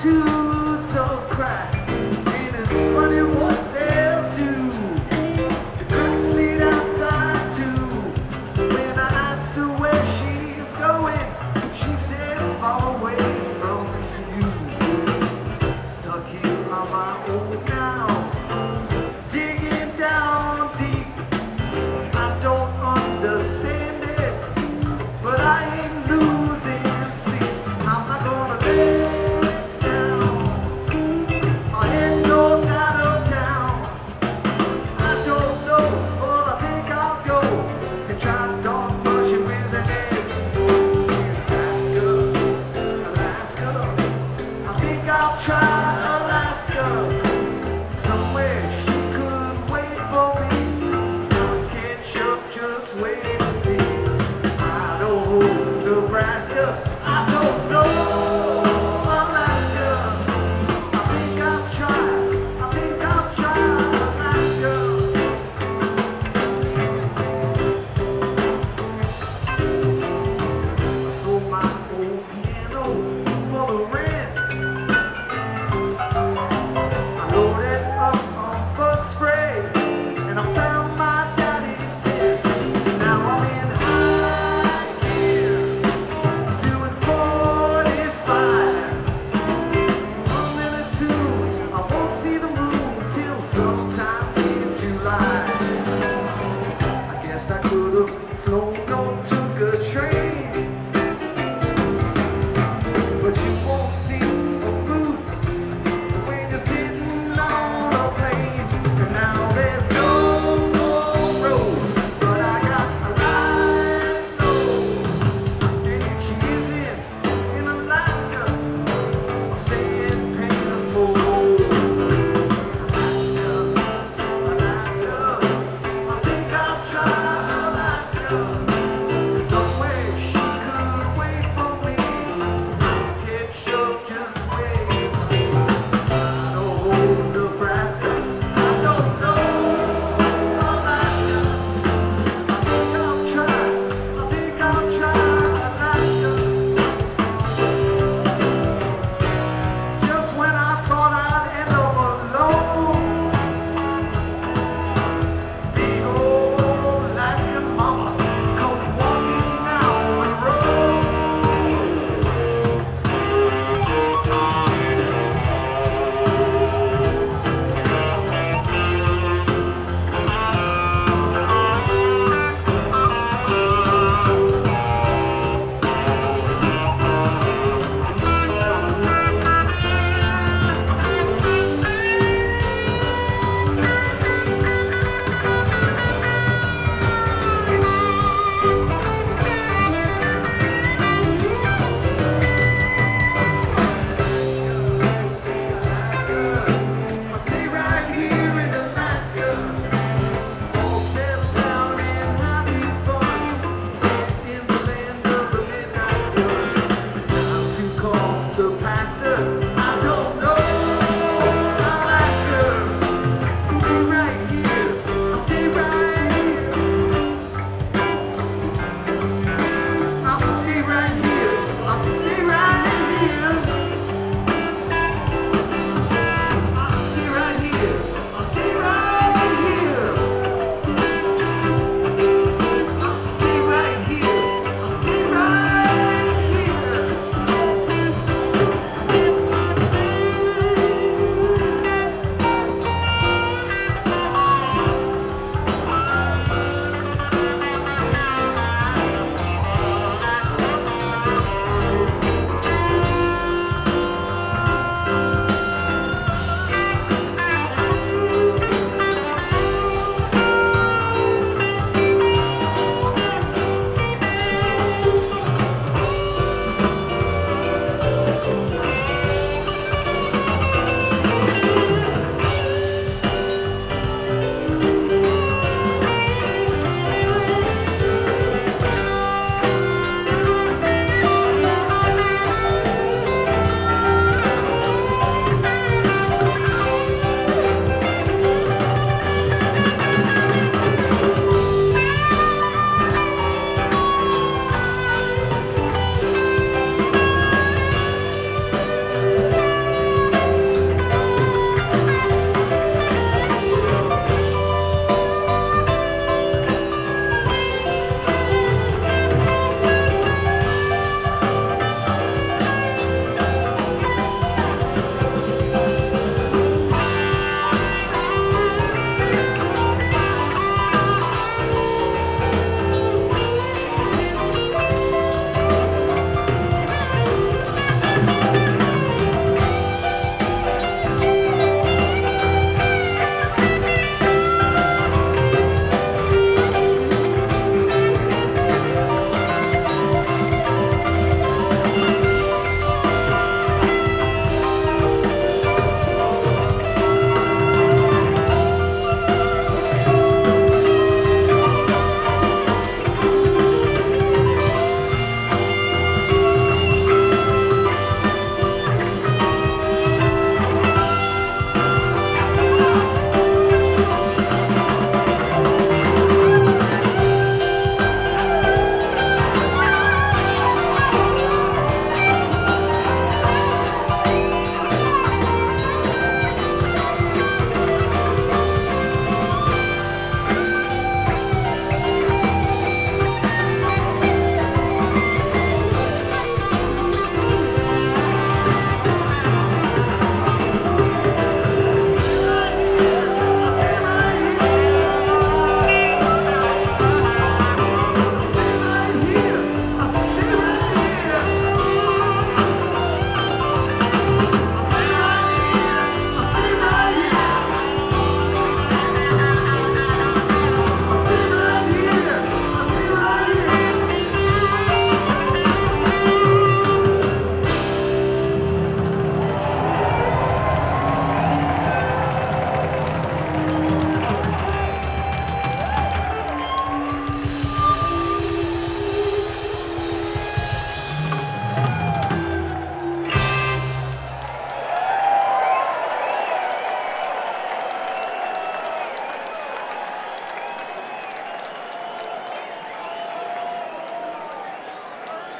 multitudes of cracks, and it's funny what they'll do. The cracks lead outside too. When I asked her where she's going, she said far away from you. Stuck here on my own now, digging down deep. I don't understand it, but I ain't losing sleep. I'm not gonna lay down or head north out of town. I don't know, but I think I'll go and try dog brushing with an ass. Alaska, Alaska, I think I'll try Alaska. Somewhere she could wait for me. I'll catch up, just wait and see. Idaho, Nebraska, I don't know Alaska. I think I'll try Alaska. I sold my old piano for the rent. I loaded up on bug spray, and I found my daddy's tent. Now I'm in high gear, doing 45. One minute two, I won't see the moon till sometime in July. I guess I could have flown or took a train, but you won't see a goose when you're sitting on a plane. And now there's no more road, but I got a line low. And if she is in Alaska, I'll stay in painful. Alaska, Alaska, I think I'll try Alaska.